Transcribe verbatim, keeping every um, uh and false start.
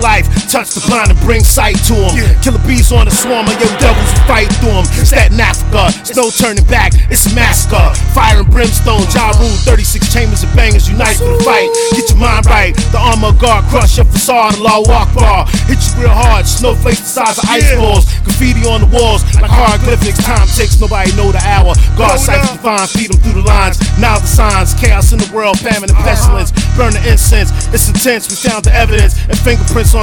life, touch the blind and bring sight to them. Yeah. Killer bees on the swarm, and yo devils fight through them. Staten Africa, it's no turning back, it's a massacre. Fire and brimstone, Ja Rule, thirty-six chambers of bangers unite for the fight. Get your mind right, the armor guard crush your facade, Allahu Akbar. Hit you real hard, snowflakes the size of ice balls. Graffiti on the walls like hieroglyphics. Time ticks, nobody know the hour. God sight divine, feed them through the lines. Now the signs, chaos in the world, famine and pestilence. Burn the incense, it's intense. We found the evidence and fingerprints on